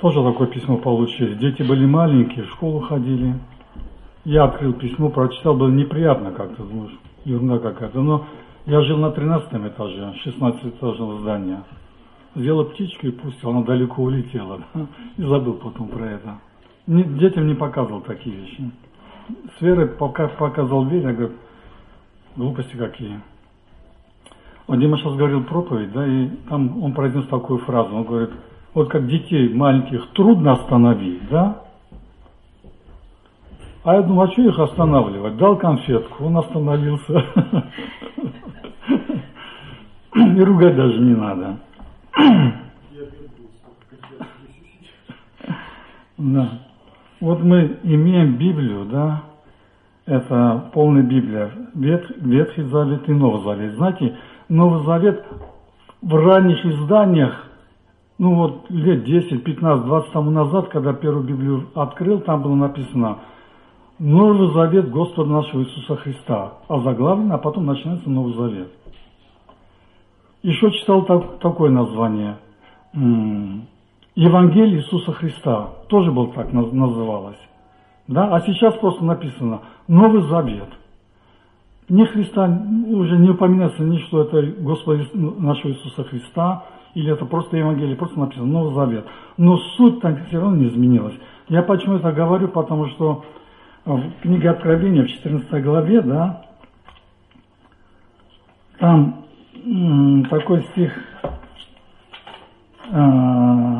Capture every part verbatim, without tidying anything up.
тоже такое письмо получили. Дети были маленькие, в школу ходили. Я открыл письмо, прочитал, было неприятно как-то, думаешь, ерунда какая-то. Но я жил на тринадцатом этаже, шестнадцатиэтажного здания. Сделал птичку и пустил, она далеко улетела. И забыл потом про это. Детям не показывал такие вещи. С Верой пока показал дверь, я говорю, глупости какие. Вот Дима сейчас говорил проповедь, да, и там он произнес такую фразу, он говорит, вот как детей маленьких трудно остановить, да? А я думаю, а что их останавливать? Дал конфетку, он остановился. И ругать даже не надо. Да. Вот мы имеем Библию, да, это полная Библия, Вет, Ветхий Завет и Новый Завет. Знаете, Новый Завет в ранних изданиях, ну вот лет десять, пятнадцать, двадцать тому назад, когда первую Библию открыл, там было написано Новый Завет Господа нашего Иисуса Христа, а заглавлено, а потом начинается Новый Завет. Еще читал так, такое название Евангелие Иисуса Христа, тоже был так называлось. Да? А сейчас просто написано Новый Завет. Ни Христа, уже не упоминается ни что это Господа нашего Иисуса Христа, или это просто Евангелие, просто написано Новый Завет. Но суть там все равно не изменилась. Я почему это говорю, потому что в книге Откровения, в четырнадцатой главе, да, там м, такой стих, э,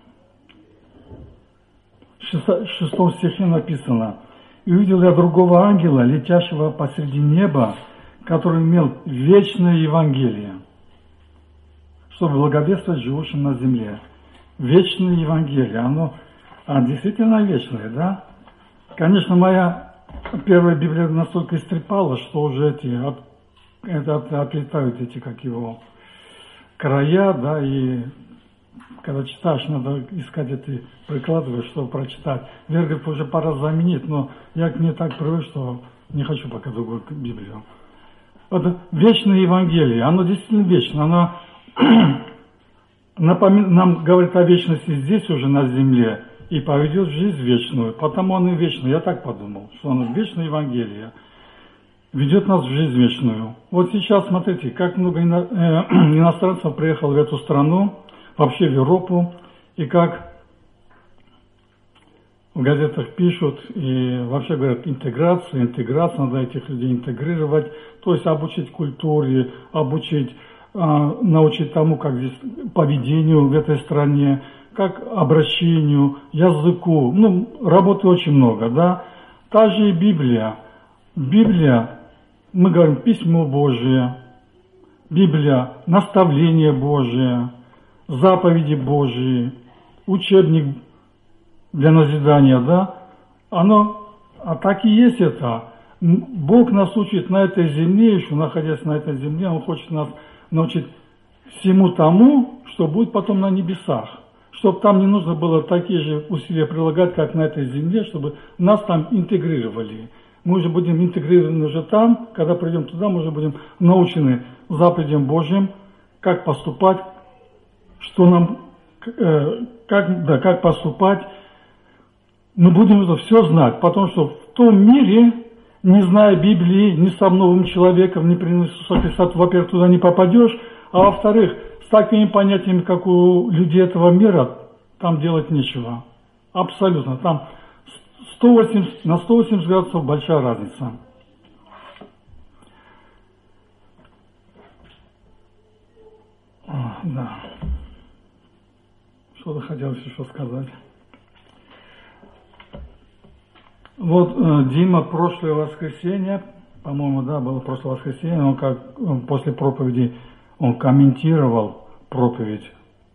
в шестом стихе написано: «И увидел я другого ангела, летящего посреди неба, который имел вечное Евангелие, чтобы благовествовать живущим на земле». Вечное Евангелие, оно а, действительно вечное, да? Конечно, моя первая Библия настолько истрепала, что уже эти от, это, от, отлетают эти, как его, края, да, и когда читаешь, надо искать это, прикладывать, чтобы прочитать. Вера говорит, уже пора заменить, но я к ней так привык, что не хочу пока другую Библию. Это вечное Евангелие, оно действительно вечно, оно напомин... нам говорит о вечности здесь уже на земле и поведет в жизнь вечную, потому оно и вечное. Я так подумал, что оно вечное Евангелие ведет нас в жизнь вечную. Вот сейчас смотрите, как много ино... э, иностранцев приехало в эту страну, вообще в Европу, и как в газетах пишут, и вообще говорят, интеграция, интеграция, надо этих людей интегрировать, то есть обучить культуре, обучить, э, научить тому, как здесь поведению в этой стране, как обращению, языку, ну, работы очень много, да. Та же и Библия. Библия, мы говорим, письмо Божие, Библия, наставление Божие, заповеди Божьи, учебник для назидания, да, оно, а так и есть это. Бог нас учит на этой земле, еще находясь на этой земле, Он хочет нас научить всему тому, что будет потом на небесах, чтобы там не нужно было такие же усилия прилагать, как на этой земле, чтобы нас там интегрировали. Мы уже будем интегрированы уже там, когда придем туда, мы уже будем научены заповедям Божьим, как поступать, что нам, э, как, да, как поступать. Мы будем это все знать, потому что в том мире, не зная Библии, не став новым человеком, не приняв Иисуса Христа, во-первых, туда не попадешь, а во-вторых, с такими понятиями, как у людей этого мира, там делать нечего. Абсолютно. Там сто восемьдесят, на сто восемьдесят градусов большая разница. А, да. Что-то хотелось еще сказать. Вот э, Дима прошлое воскресенье, по-моему, да, было прошлое воскресенье, он как он после проповеди, он комментировал проповедь.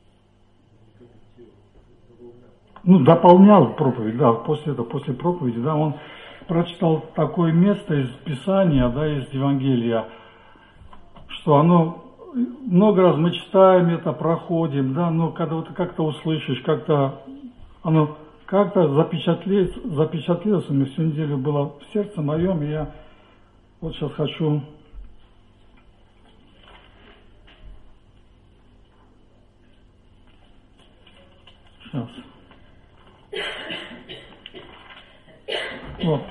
Ну, дополнял проповедь, да, после этого, после проповеди, да, он прочитал такое место из Писания, да, из Евангелия, что оно, много раз мы читаем это, проходим, да, но когда вот как-то услышишь, как-то оно как-то запечатлелось, запечатлелось у меня всю неделю было в сердце моем, и я вот сейчас хочу сейчас Вот.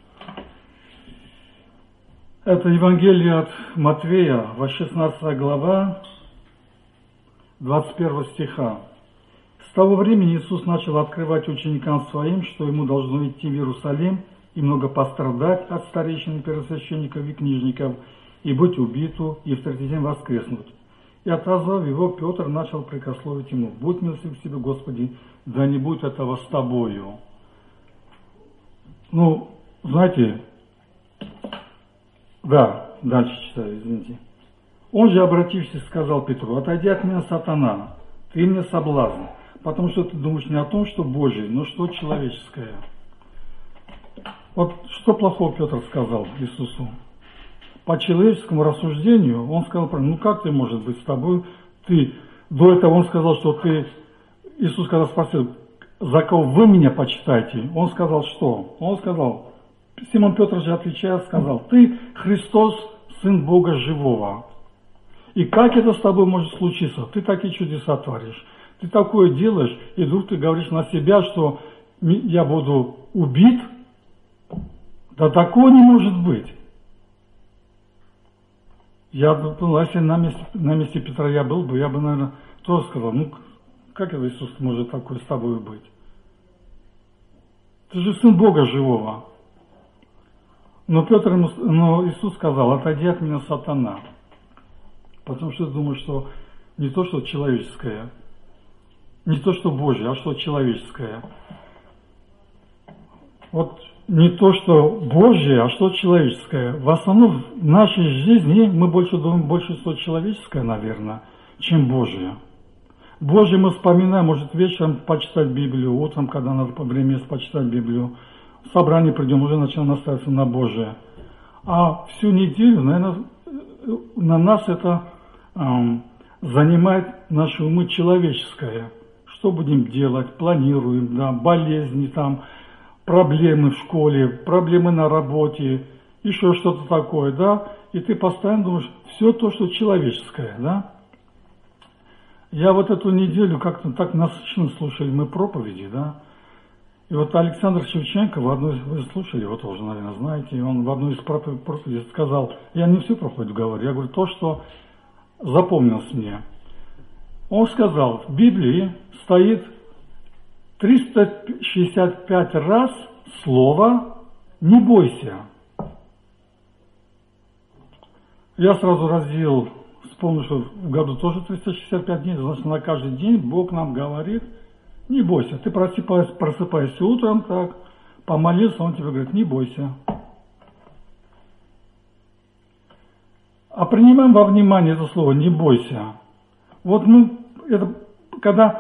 Это Евангелие от Матвея, шестнадцатая глава, двадцать первого стиха. С того времени Иисус начал открывать ученикам своим, что ему должно идти в Иерусалим и много пострадать от старейшин, первосвященников и книжников, и быть убиту, и в третий день воскреснуть. И отозвав его, Петр начал прикословить ему: «Будь милостив к себе, Господи, да не будет этого с тобою». Ну, знаете, да, дальше читаю, извините. Он же, обратившись, сказал Петру: «Отойди от меня, сатана, ты мне соблазн, потому что ты думаешь не о том, что Божие, но что человеческое». Вот что плохого Петр сказал Иисусу? По человеческому рассуждению он сказал: ну как ты, может быть, с тобой, ты, до этого он сказал, что ты, Иисус когда спросил: за кого вы меня почитаете, он сказал что? Он сказал, Симон Петр же отвечая, сказал: ты Христос, Сын Бога Живого. И как это с тобой может случиться? Ты такие чудеса творишь, ты такое делаешь, и вдруг ты говоришь на себя, что я буду убит? Да такого не может быть. Я думал, если на месте, на месте Петра я был бы, я бы, наверное, тоже сказал: ну, как это Иисус может такой с тобой быть? Ты же Сын Бога Живого. Но Петр ему, но Иисус сказал: отойди от меня, сатана. Потому что я думаю, что не то, что человеческое, не то, что Божье, а что человеческое. Вот не то, что Божье, а что человеческое. В основном в нашей жизни мы больше думаем, больше что человеческое, наверное, чем Божье. Божье мы вспоминаем, может, вечером почитать Библию, утром, когда надо по времени почитать Библию. В собрание придем, уже начинаем настраиваться на Божие. А всю неделю, наверное, на нас это эм, занимает наши умы человеческое. Что будем делать, планируем, да, болезни там, проблемы в школе, проблемы на работе, еще что-то такое, да, и ты постоянно думаешь, все то, что человеческое, да. Я вот эту неделю как-то так насыщенно слушали мы проповеди, да, и вот Александр Шевченко в одной, вы слушали его тоже, наверное, знаете, он в одной из проповедей сказал, я не всю проповедь говорю, я говорю то, что запомнилось мне. Он сказал, в Библии стоит триста шестьдесят пять раз слово «не бойся». Я сразу разделил, вспомнил, что в году тоже триста шестьдесят пять дней, значит, на каждый день Бог нам говорит: не бойся. Ты просыпаешься, просыпаешься утром, так, помолился, Он тебе говорит: не бойся. А принимаем во внимание это слово «не бойся». Вот мы, это, когда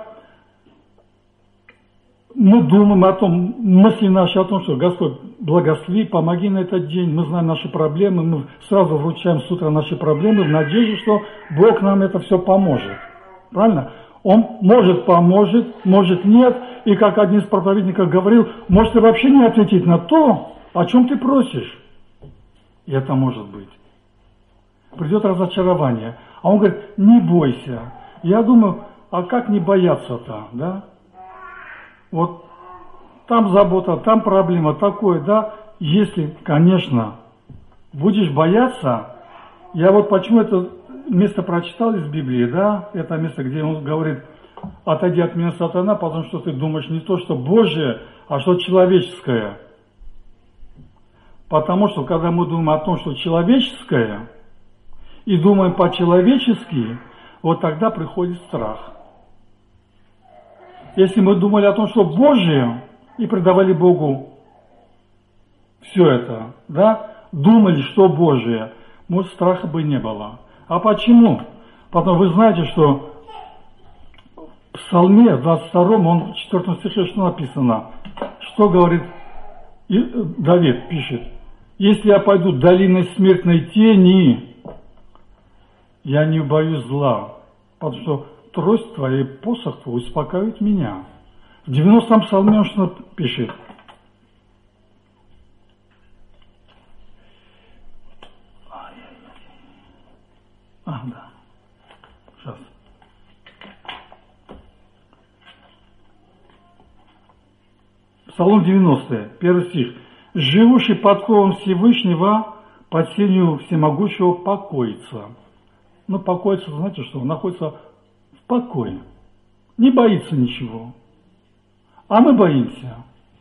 мы думаем о том, мысли наши о том, что Господь, благослови, помоги на этот день, мы знаем наши проблемы, мы сразу вручаем с утра наши проблемы в надежде, что Бог нам это все поможет. Правильно? Он может поможет, может нет, и как один из проповедников говорил, может и вообще не ответить на то, о чем ты просишь. И это может быть. Придет разочарование. А он говорит: не бойся. Я думаю, а как не бояться-то, да? Вот там забота, там проблема, такое, да? Если, конечно, будешь бояться, я вот почему это место прочитал из Библии, да? Это место, где он говорит: отойди от меня, сатана, потому что ты думаешь не то, что Божие, а что человеческое. Потому что, когда мы думаем о том, что человеческое, и думаем по-человечески, вот тогда приходит страх. Если мы думали о том, что Божие, и предавали Богу все это, да, думали, что Божие, может, страха бы не было. А почему? Потому вы знаете, что в Псалме двадцать втором, он в четвёртом стихе, что написано? Что говорит Давид, пишет: если я пойду долиной смертной тени, я не боюсь зла, потому что трость твоя и посох твой успокаивает меня. В девяностом псалме он что пишет? А, да. Сейчас. Псалом девяностый, первый стих. живущий под кровом Всевышнего, под сенью всемогущего покоится. Ну, покоится, знаете что, он находится в покое, не боится ничего. А мы боимся.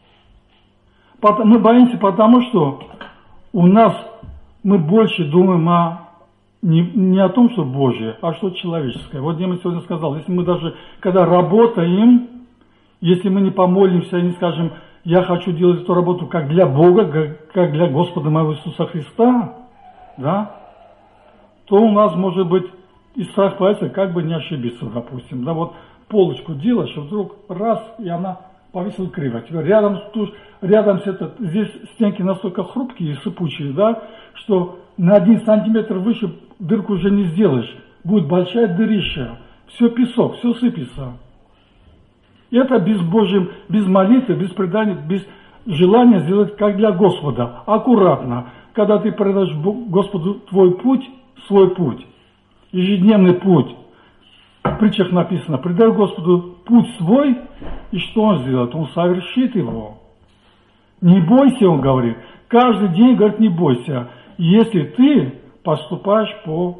Мы боимся потому, что у нас мы больше думаем о, не, не о том, что Божье, а что человеческое. Вот я сегодня сказал, если мы даже, когда работаем, если мы не помолимся и не скажем, я хочу делать эту работу как для Бога, как для Господа моего Иисуса Христа, да, то у нас может быть и страх бояться, как бы не ошибиться, допустим. Да, вот полочку делаешь, и вдруг раз, и она повесила криво. Теперь рядом, рядом с этот, здесь стенки настолько хрупкие и сыпучие, да, что на один сантиметр выше дырку уже не сделаешь. Будет большая дырища. Все песок, все сыпется. И это без Божьим, без молитвы, без предания, без желания сделать как для Господа. Аккуратно. Когда ты предаешь Господу твой путь, свой путь, ежедневный путь, в притчах написано, предай Господу путь свой, и что Он сделает? Он совершит его. Не бойся, Он говорит. Каждый день говорит, не бойся, если ты поступаешь по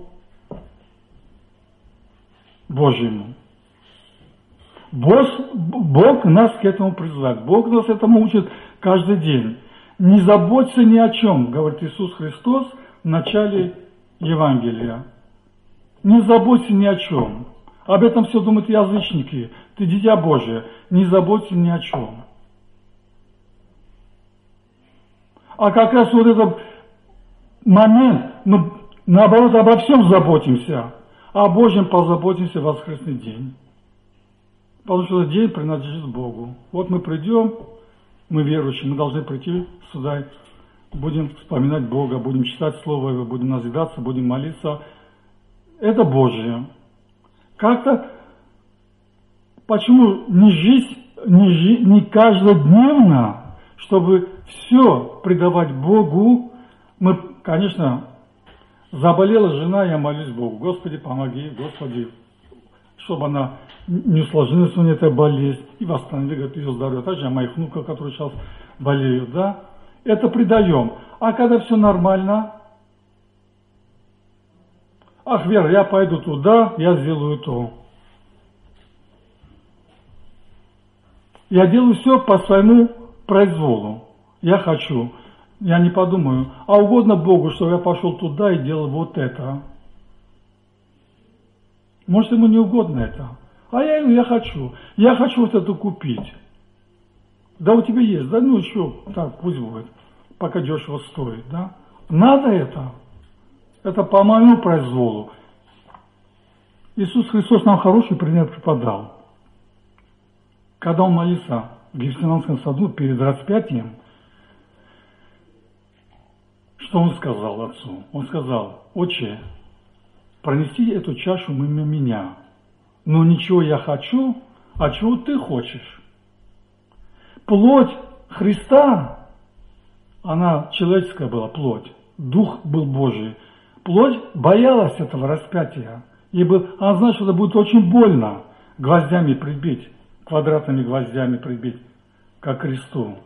Божьему. Бог, Бог нас к этому призывает. Бог нас этому учит каждый день. Не заботься ни о чем, говорит Иисус Христос в начале Евангелия. Не заботься ни о чем. Об этом все думают язычники. Ты дитя Божие, не заботься ни о чем. А как раз вот этот момент, мы наоборот обо всем заботимся, а о Божьем позаботимся в воскресный день. Потому что этот день принадлежит Богу. Вот мы придем, мы верующие, мы должны прийти сюда, будем вспоминать Бога, будем читать Слово Его, будем назидаться, будем молиться. Это Божье. Как-то, почему не жить, не, жить, не каждодневно, чтобы все предавать Богу? Мы, конечно, заболела жена, я молюсь Богу, Господи, помоги, Господи, чтобы она не усложнилась у нее эта болезнь, и восстанови, говорит, ее здоровье. Также о моих внуках, которые сейчас болеют, да, это предаем. А когда все нормально, ах, Вера, я пойду туда, я сделаю то. Я делаю все по своему произволу. Я хочу. Я не подумаю, а угодно Богу, что я пошел туда и делал вот это. Может, ему не угодно это. А я, я хочу. Я хочу вот это купить. Да у тебя есть, да ну еще, так, пусть будет, пока дешево стоит, да. Надо это. Это по моему произволу. Иисус Христос нам хороший пример преподал. Когда Он молился в Гефсиманском саду перед распятием, что Он сказал Отцу? Он сказал, Отче, пронеси эту чашу мимо меня, но ничего я хочу, а чего ты хочешь. Плоть Христа, она человеческая была плоть, дух был Божий. Плоть боялась этого распятия, ибо она знала, что это будет очень больно гвоздями прибить, квадратными гвоздями прибить, как кресту.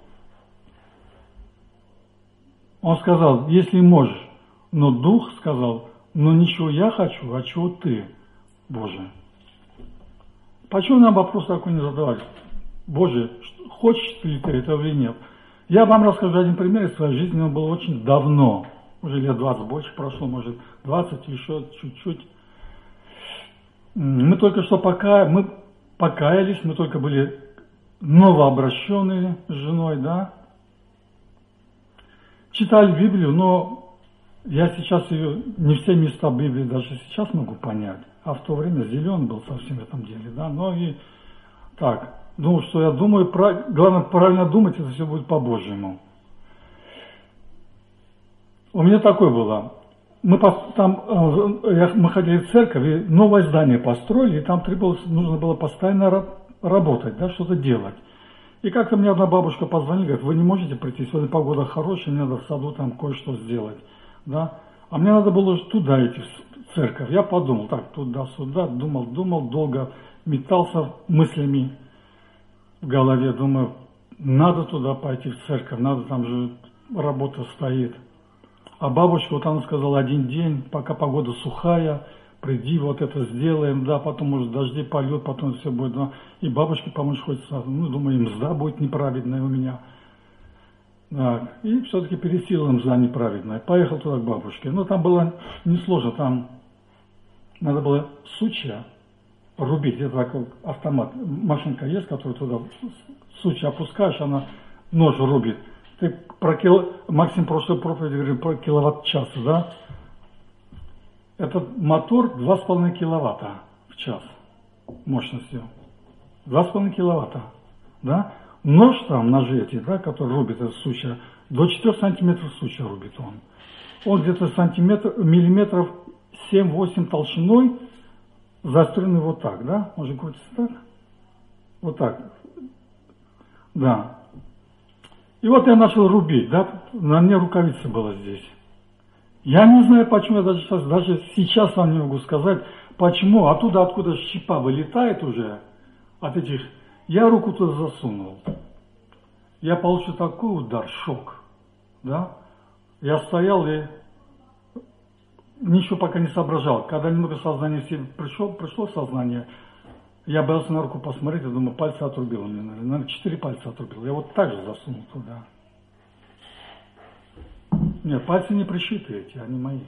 Он сказал, если можешь, но дух сказал, но ничего я хочу, а чего ты, Боже? Почему нам вопрос такой не задавать? Боже, хочешь ли ты этого или нет? Я вам расскажу один пример из своей жизни, он был очень давно. Уже лет двадцать больше прошло, может, двадцать, еще чуть-чуть. Мы только что пока, мы покаялись, мы только были новообращенные с женой, да. Читали Библию, но я сейчас ее, не все места Библии даже сейчас могу понять. А в то время зелен был совсем в этом деле, да. Но и так, думаю, что я думаю, главное правильно думать, это все будет по-божьему. У меня такое было. Мы там, мы ходили в церковь, и новое здание построили, и там требовалось, нужно было постоянно работать, да, что-то делать. И как-то мне одна бабушка позвонила, говорит, вы не можете прийти, сегодня погода хорошая, мне надо в саду там кое-что сделать, да. А мне надо было туда идти, в церковь. Я подумал, так, туда-сюда, думал, думал, долго метался мыслями в голове, думаю, надо туда пойти в церковь, надо там же работа стоит. А бабушка, вот она сказала, один день, пока погода сухая, приди, вот это сделаем, да, потом, может, дожди пойдет, потом все будет, да. И бабушке помочь хочется, ну, думаю, мзда будет неправильная у меня. Да. И все-таки пересилила мзда неправильная. Поехал туда к бабушке. Ну, там было несложно, там надо было сучья рубить. Это как автомат. Машинка есть, которая туда сучья опускаешь, она нож рубит. Ты про кило... Максим в прошлой проповеди говорил про киловатт-час, да? Этот мотор два с половиной киловатта в час мощностью. два с половиной киловатта, да? Нож там, ножи эти, да, который рубит этот сучья, до четырёх сантиметров сучья рубит он. Он где-то сантиметр, миллиметров семь-восемь толщиной, заостренный вот так, да? Может крутиться так? Вот так. Да. И вот я начал рубить, да? На мне рукавица была здесь. Я не знаю, почему, я даже сейчас, даже сейчас вам не могу сказать, почему, оттуда, откуда щепа вылетает уже, от этих, я руку туда засунул. Я получил такой удар, шок, да? Я стоял и ничего пока не соображал. Когда немного сознания себе пришло, пришло сознание, я боялся на руку посмотреть, я думаю, пальцы отрубило мне, наверное, четыре пальца отрубило. Я вот так же засунул туда. Нет, пальцы не пришиты эти, они мои.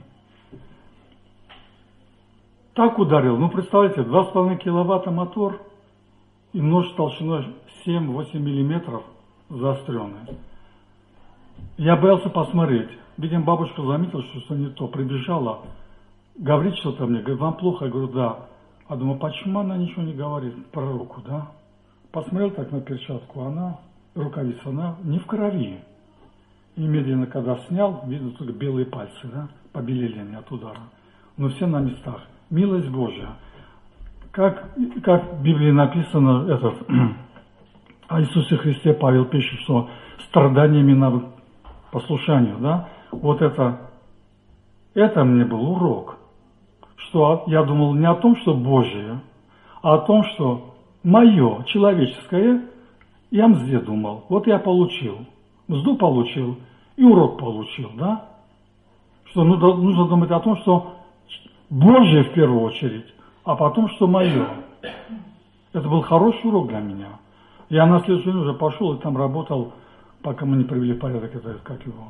Так ударил, ну представляете, два с половиной киловатта мотор и нож толщиной семь-восемь миллиметров заостренный. Я боялся посмотреть. Видимо, бабушка заметила, что что не то, прибежала, говорит что-то мне, говорит, вам плохо? Я говорю, да. А думаю, почему она ничего не говорит про руку, да? Посмотрел так на перчатку, она, рукавица, она не в крови. И медленно, когда снял, видно только белые пальцы, да, побелели они от удара. Но все на местах. Милость Божья. Как, как в Библии написано, этот, о Иисусе Христе Павел пишет, что страданиями на послушанию, да, вот это, это мне был урок. Что я думал не о том, что Божие, а о том, что мое, человеческое, я мзде думал. Вот я получил. Мзду получил и урок получил, да? Что нужно думать о том, что Божие в первую очередь, а потом, что мое. Это был хороший урок для меня. Я на следующий день уже пошел и там работал, пока мы не привели в порядок это, как его.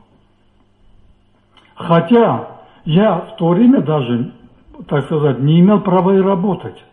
Хотя я в то время даже, так сказать, не имел права и работать.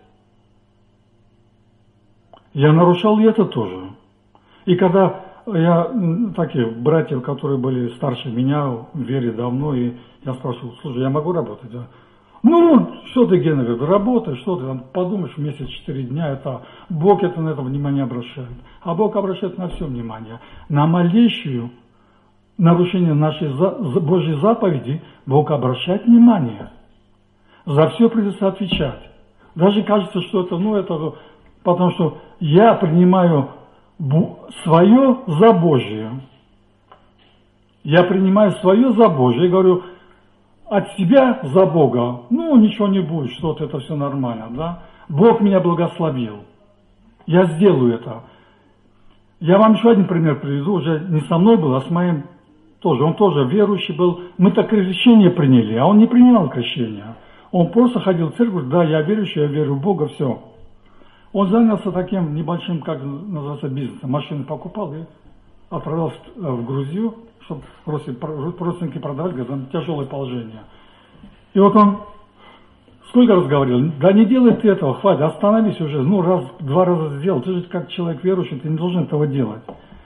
Я нарушал и это тоже. И когда я, такие братья, которые были старше меня в вере давно, и я спрашивал, слушай, я могу работать? Да? Ну, что ты, Гена, говорит, работай, что ты, там, подумаешь, в месяц четыре дня, это, Бог это на это внимание обращает. А Бог обращает на все внимание. На малейшую нарушение нашей за, Божьей заповеди Бог обращает внимание. За все придется отвечать. Даже кажется, что это, ну, это, потому что я принимаю свое за Божие. Я принимаю свое за Божие и говорю, от себя за Бога, ну, ничего не будет, что-то это все нормально, да. Бог меня благословил. Я сделаю это. Я вам еще один пример приведу, уже не со мной был, а с моим тоже. Он тоже верующий был. Мы так крещение приняли, а он не принимал крещение. Он просто ходил в церковь, да, я верующий, я верю в Бога, все. Он занялся таким небольшим, как называется, бизнесом. Машины покупал и отправился в Грузию, чтобы родственники продавали, говорят, там тяжелое положение. И вот он сколько раз говорил, да не делай ты этого, хватит, остановись уже, ну раз, два раза сделал, ты же как человек верующий, ты не должен этого делать.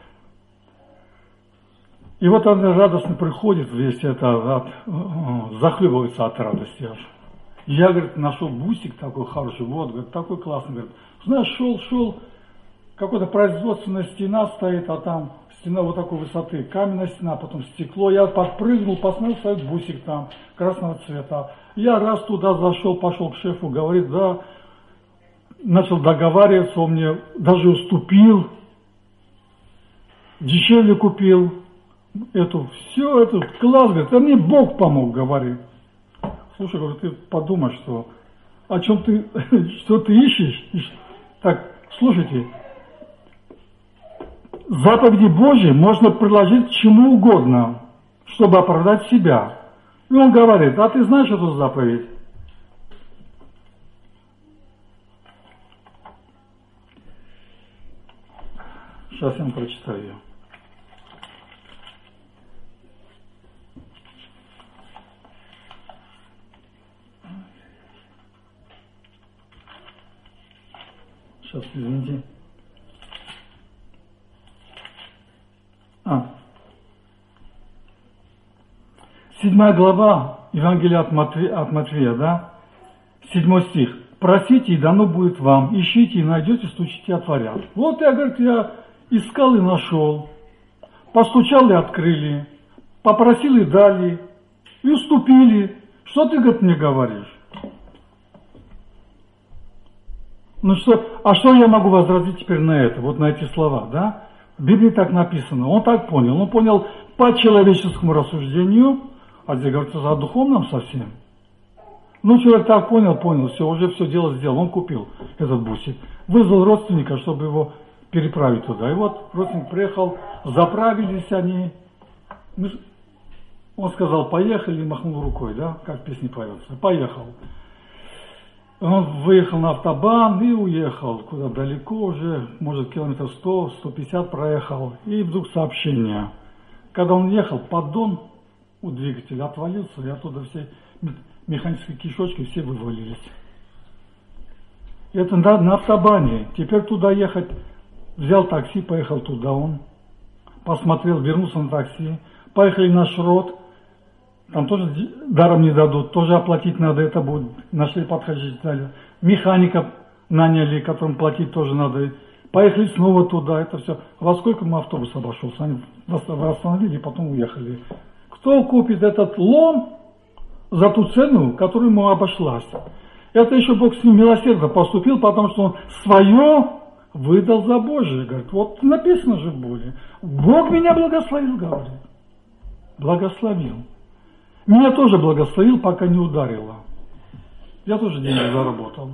И вот он радостно приходит, весь это, от, захлебывается от радости аж. Я, говорит, нашел бусик такой хороший, вот, говорит, такой классный, говорит, знаешь, шел, шел, какая-то производственная стена стоит, а там стена вот такой высоты, каменная стена, потом стекло, я подпрыгнул, посмотрел, стоит бусик там, красного цвета. Я раз туда зашел, пошел к шефу, говорит, да, начал договариваться, он мне даже уступил, дешевле купил, эту, все, это, класс, говорит, а мне Бог помог, говорит. Слушай, говорю, ты подумай, что, о чем ты, что ты ищешь? Так, слушайте, заповеди Божьи можно приложить к чему угодно. чтобы оправдать себя. И он говорит: а ты знаешь эту заповедь? Сейчас я вам прочитаю ее. Сейчас, извините. А. Седьмая глава Евангелия от Матвея, от Матвея, да? Седьмой стих. Просите, и дано будет вам. Ищите, и найдете, стучите, и отворят. Вот я, говорит, я искал и нашел. Постучал и открыли. Попросил и дали. И уступили. Что ты, говорит, мне говоришь? Ну что, а что я могу возразить теперь на это, вот на эти слова, да? В Библии так написано, он так понял, он понял по человеческому рассуждению, а здесь говорится о духовном совсем. Ну, человек так понял, понял, все, уже все дело сделал, он купил этот бусик, вызвал родственника, чтобы его переправить туда. И вот родственник приехал, заправились они, он сказал: поехали, и махнул рукой, да, как в песне поется, поехал. Он выехал на автобан и уехал куда далеко уже, может, километров сто — сто пятьдесят проехал. И вдруг сообщение. Когда он ехал, поддон у двигателя отвалился, и оттуда все механические кишочки все вывалились. Это на, на автобане. Теперь туда ехать. Взял такси, поехал туда он. Посмотрел, вернулся на такси. Поехали на Шрот. Там тоже даром не дадут, тоже оплатить надо, это будет. Нашли подходящего механика наняли, которым платить тоже надо. Поехали снова туда, это все. Во сколько мы автобус обошелся? Они восстановили и потом уехали. Кто купит этот лом за ту цену, которую ему обошлась? Это еще Бог с ним милосердно поступил, потому что он свое выдал за Божие. Говорит, вот написано же в Боге. Бог меня благословил, говорит. Благословил. Меня тоже благословил, пока не ударило. Я тоже деньги заработал.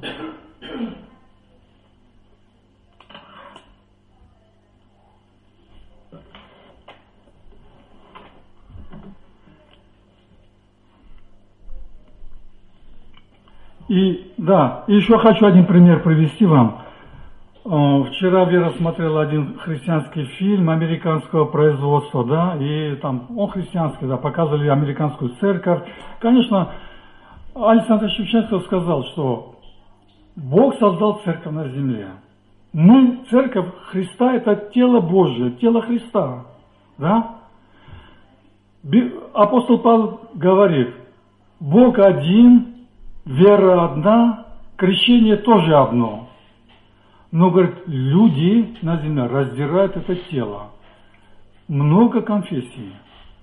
И да, и еще хочу один пример привести вам. Вчера Вера смотрела один христианский фильм американского производства, да, и там, он христианский, да, показывали американскую церковь. Конечно, Александр Шевченко сказал, что Бог создал церковь на земле. Мы, церковь Христа, это тело Божие, тело Христа, да. Апостол Павел говорит: Бог один, вера одна, крещение тоже одно. Но, говорит, люди на земле раздирают это тело. Много конфессий.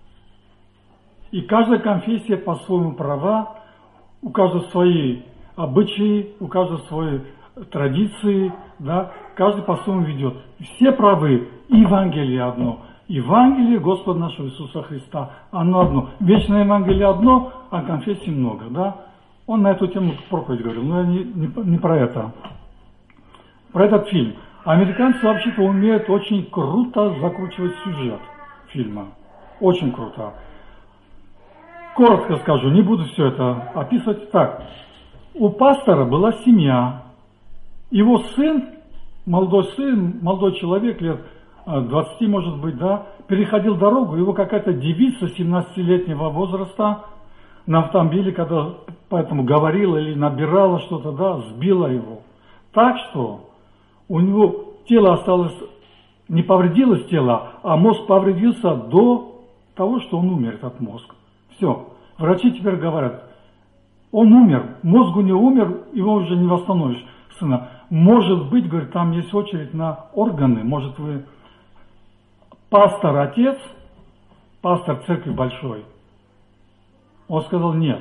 И каждая конфессия по-своему права, у каждого свои обычаи, у каждого свои традиции, да, каждый по-своему ведет. Все правы. Евангелие одно. Евангелие Господа нашего Иисуса Христа, оно одно. Вечное Евангелие одно, а конфессий много, да. Он на эту тему проповедь говорил, но не, не, не про это. Про этот фильм. Американцы вообще-то умеют очень круто закручивать сюжет фильма. Очень круто. Коротко скажу, не буду все это описывать. Так, у пастора была семья. Его сын, молодой сын, молодой человек, лет двадцати, может быть, да, переходил дорогу, его какая-то девица семнадцатилетнего возраста на автомобиле, когда поэтому говорила или набирала что-то, да, сбила его. Так что у него тело осталось, не повредилось тело, а мозг повредился до того, что он умер, этот мозг. Все. Врачи теперь говорят, он умер, мозг у него умер, его уже не восстановишь, сына. Может быть, говорит, там есть очередь на органы, может вы пастор, отец, пастор церкви большой. Он сказал нет.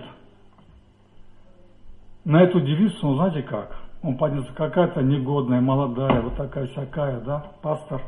На эту девицу, ну знаете как? Он поднялся, какая-то негодная, молодая, вот такая-сякая, да, пастор.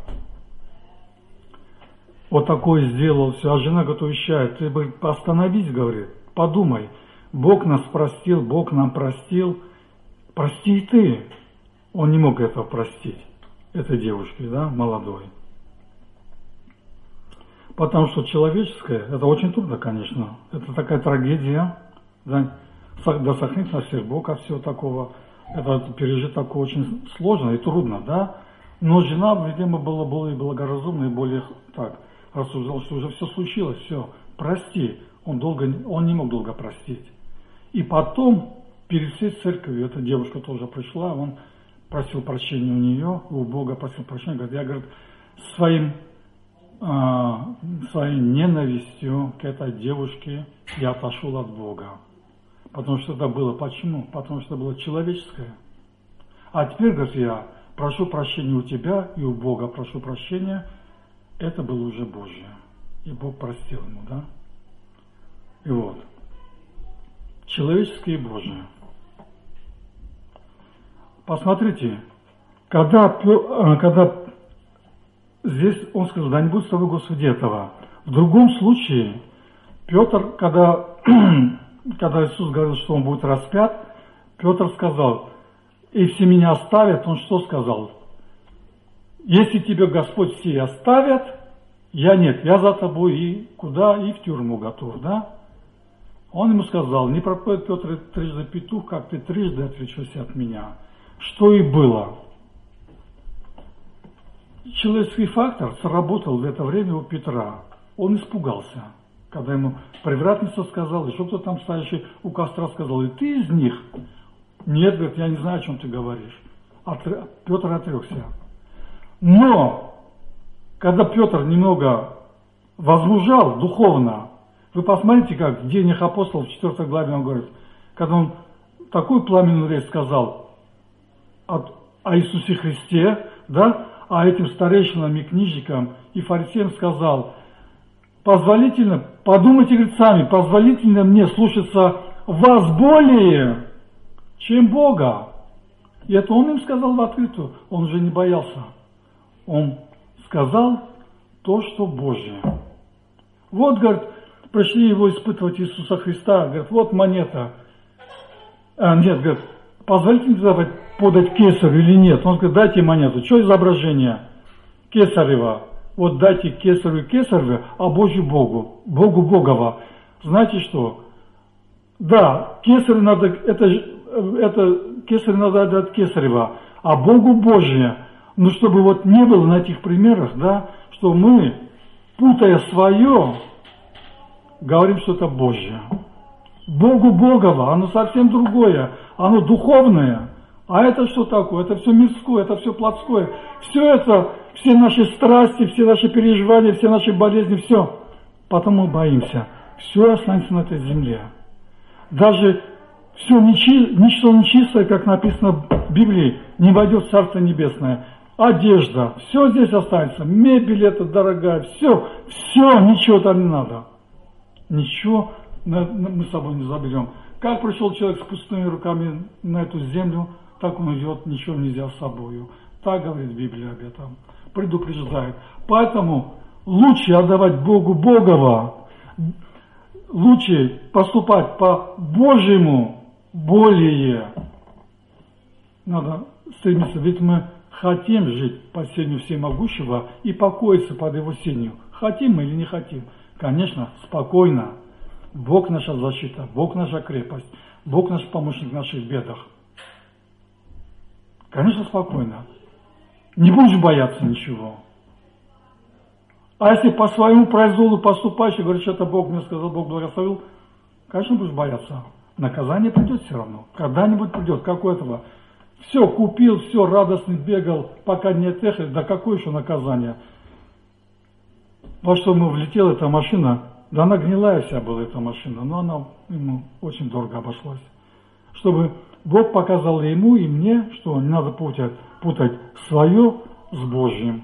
Вот такое сделал все. А жена, говорит, уезжает. Ты бы остановись, говорит, подумай. Бог нас простил, Бог нам простил. Прости и ты. Он не мог этого простить, этой девушке, да, молодой. Потому что человеческое, это очень трудно, конечно. Это такая трагедия. Да, да сохранит нас всех Бог от всего такого. Это пережить такое очень сложно и трудно, да. Но жена, видимо, была более благоразумной, более так рассуждала, что уже все случилось, все, прости. Он, долго, он не мог долго простить. И потом, перед всей церковью, эта девушка тоже пришла, он просил прощения у нее, у Бога просил прощения, говорит, я, говорит, своим, а, своей ненавистью к этой девушке я отошел от Бога. Потому что это было, почему? Потому что это было человеческое. А теперь, говорит, я прошу прощения у тебя и у Бога прошу прощения, это было уже Божье. И Бог простил ему, да? И вот. Человеческое и Божие. Посмотрите, когда, когда здесь он сказал, да не будет с тобой, Господи, этого. В другом случае, Петр, когда, когда Иисус говорил, что он будет распят, Петр сказал, и все меня оставят, он что сказал? Если тебя Господь все оставят, я нет, я за тобой и куда, и в тюрьму готов, да? Он ему сказал, не пропоет Петр трижды петух, как ты трижды отречешься от меня. Что и было. Человеческий фактор сработал в это время у Петра. Он испугался, когда ему привратница сказала, еще кто там стоящий у костра сказал, и ты из них? Нет, говорит, я не знаю, о чем ты говоришь. Отр... Петр отрекся. Но, когда Петр немного возмужал духовно, вы посмотрите, как в Деяниях апостолов в четвёртой главе он говорит, когда он такую пламенную речь сказал о, о Иисусе Христе, да, а этим старейшинам и книжникам и фарисеям сказал, позволительно, подумайте, говорит, сами, позволительно мне слушаться вас более, чем Бога. И это он им сказал в открытую, он уже не боялся. Он сказал то, что Божье. Вот, говорит, пришли его испытывать Иисуса Христа, говорит, вот монета. А, нет, говорит, позвольте мне подать кесарю или нет? Он говорит, дайте монету. Что изображение? Кесарева. Вот дайте кесарю кесареву, а Божью Богу. Богу Богова. Знаете что? Да, кесарю надо, это, это кесарю надо отдать кесарева, а Богу Божье. Но чтобы вот не было на этих примерах, да, что мы, путая свое, говорим, что это Божье. Богу Богово, оно совсем другое, оно духовное. А это что такое? Это все мирское, это все плотское. Все это, все наши страсти, все наши переживания, все наши болезни, все. Потом мы боимся. Все останется на этой земле. Даже все нечи, ничто нечистое, как написано в Библии, не войдет в Царство Небесное. Одежда, все здесь останется. Мебель эта дорогая, все, все, ничего там не надо. Ничего мы с собой не заберем. Как пришел человек с пустыми руками на эту землю, так он идет, ничего нельзя с собою. Так говорит Библия об этом. Предупреждает. Поэтому лучше отдавать Богу Богово, лучше поступать по Божьему более. Надо стремиться, ведь мы хотим жить под сенью Всемогущего и покоиться под Его сенью. Хотим мы или не хотим? Конечно, спокойно. Бог наша защита, Бог наша крепость, Бог наш помощник в наших бедах. Конечно, спокойно. Не будешь бояться ничего. А если по своему произволу поступаешь и говоришь, это Бог мне сказал, Бог благословил, конечно, будешь бояться. Наказание придет все равно. Когда-нибудь придет, как у этого. Все, купил, все, радостный бегал, пока не отъехали. Да какое еще наказание? Во что ему влетела эта машина, да она гнилая вся была, эта машина, но она ему очень дорого обошлась. Чтобы Бог показал и ему, и мне, что не надо путать, путать свое с Божьим.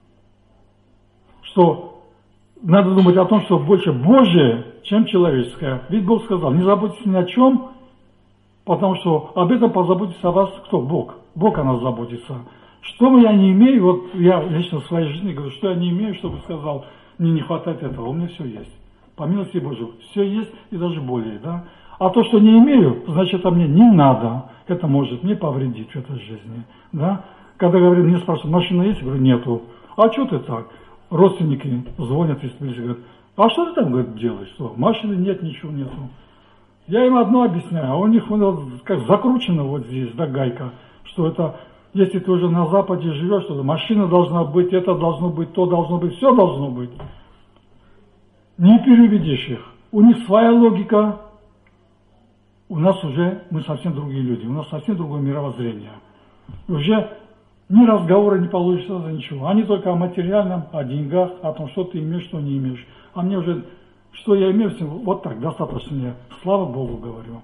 Что надо думать о том, что больше Божие, чем человеческое. Ведь Бог сказал, не заботьтесь ни о чем, потому что об этом позаботится о вас кто? Бог. Бог о нас заботится. Что я не имею, вот я лично в своей жизни говорю, что я не имею, чтобы сказал, мне не хватает этого, у меня все есть. По милости Божьей, все есть и даже более, да. А то, что не имею, значит, это мне не надо. Это может мне повредить в этой жизни, да. Когда говорят, мне спрашивают, машина есть? Я говорю, нету. А что ты так? родственники звонят из полиции, говорят, а что ты там, говорит, делаешь? Что? Машины нет, ничего нету. Я им одно объясняю, а у них вот, как закручено вот здесь, да, гайка, что это, если ты уже на Западе живешь, что машина должна быть, это должно быть, то должно быть, все должно быть. Не переубедишь их. У них своя логика, у нас уже, мы совсем другие люди, у нас совсем другое мировоззрение. И уже ни разговора не получится за ничего. Они только о материальном, о деньгах, о том, что ты имеешь, что не имеешь. А мне уже, что я имею, вот так, достаточно мне. Слава Богу, говорю.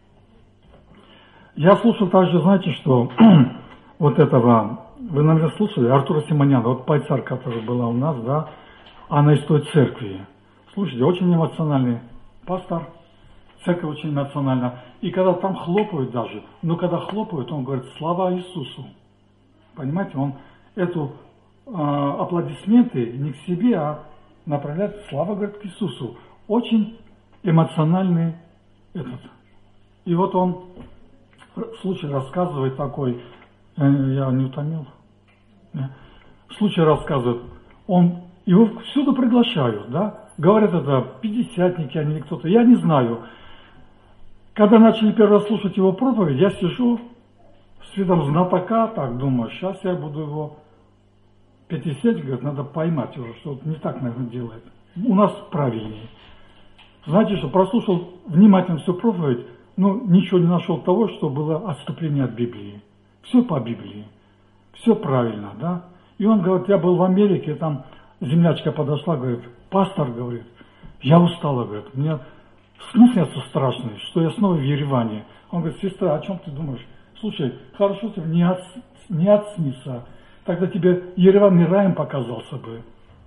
Я слушал также, знаете, что вот этого, вы, наверное, слушали, Артура Симоняна, вот пайцар, которая была у нас, да, она из той церкви. Слушайте, очень эмоциональный пастор, церковь очень эмоциональна. И когда там хлопают даже, но когда хлопают, он говорит, слава Иисусу. Понимаете, он эту э, аплодисменты не к себе, а направляет, слава, говорит, к Иисусу. Очень эмоциональный этот. И вот он случай рассказывает такой, я не утомил, случай рассказывает, он, его всюду приглашают, да, говорят, это пятидесятники они или кто-то, я не знаю. Когда начали первый раз слушать его проповедь, я сижу с видом знатока, так думаю, сейчас я буду его пятидесятник, говорит, надо поймать его, что он не так, наверное, делает. У нас правильнее. Знаете, что прослушал внимательно всю проповедь, но ничего не нашел того, что было отступление от Библии. Все по Библии. Все правильно, да? И он говорит, я был в Америке, там землячка подошла, говорит, пастор, говорит, я устала, говорит, мне сны снятся страшные, что я снова в Ереване. Он говорит, сестра, о чем ты думаешь? Слушай, хорошо тебе не, от, не отснится, тогда тебе Ереван и раем показался бы.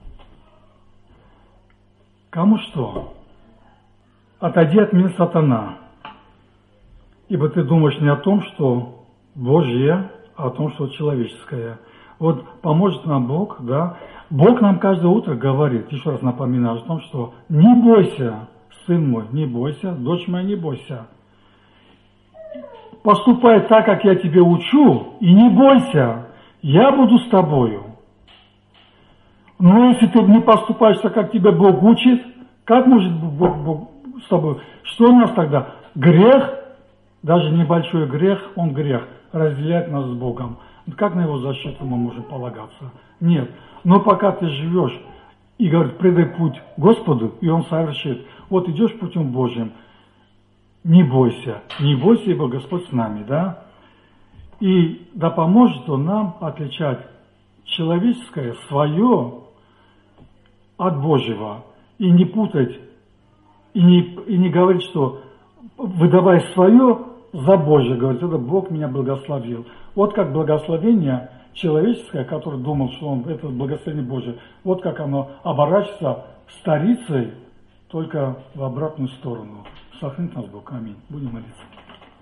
Кому что? Отойди от меня, сатана, ибо ты думаешь не о том, что Божье, а о том, что человеческое. Вот поможет нам Бог, да. Бог нам каждое утро говорит, еще раз напоминаю о том, что не бойся, сын мой, не бойся, дочь моя, не бойся. Поступай так, как я тебе учу, и не бойся, я буду с тобою. Но если ты не поступаешь так, как тебя Бог учит, как может Бог, Бог с тобой? Что у нас тогда? Грех, даже небольшой грех, он грех, разделяет нас с Богом. Как на его защиту мы можем полагаться? Нет. Но пока ты живешь и, говорит, предай путь Господу, и Он совершит. Вот идешь путем Божьим, не бойся, не бойся, ибо Господь с нами, да? И да поможет Он нам отличать человеческое, свое от Божьего, и не путать, и не, и не говорить, что выдавая свое за Божье, говорит, это Бог меня благословил. Вот как благословение человеческое, которое думал, что он, это благословение Божие, вот как оно оборачивается старицей, только в обратную сторону. Сохранит нас Бог. Аминь. Будем молиться.